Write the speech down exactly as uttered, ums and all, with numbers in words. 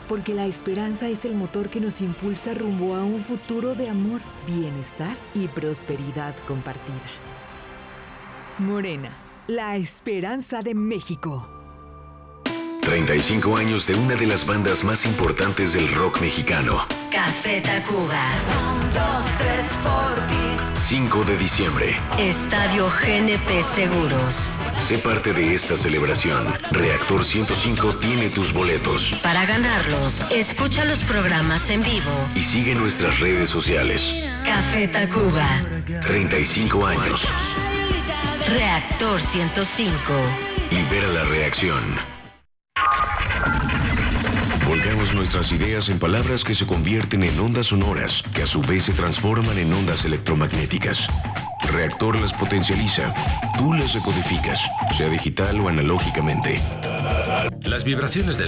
porque la esperanza es el motor que nos impulsa rumbo a un futuro de amor, bienestar y prosperidad compartida. Morena, la esperanza de México. treinta y cinco años de una de las bandas más importantes del rock mexicano. Café Tacuba. Un, dos, tres por ti. cinco de diciembre. Estadio G N P Seguros. Sé parte de esta celebración. Reactor ciento cinco tiene tus boletos. Para ganarlos, escucha los programas en vivo y sigue nuestras redes sociales. Café Tacuba. treinta y cinco años. Reactor ciento cinco. Libera la reacción. Volcamos nuestras ideas en palabras que se convierten en ondas sonoras, que a su vez se transforman en ondas electromagnéticas. Reactor las potencializa. Tú las decodificas, sea digital o analógicamente. Las vibraciones del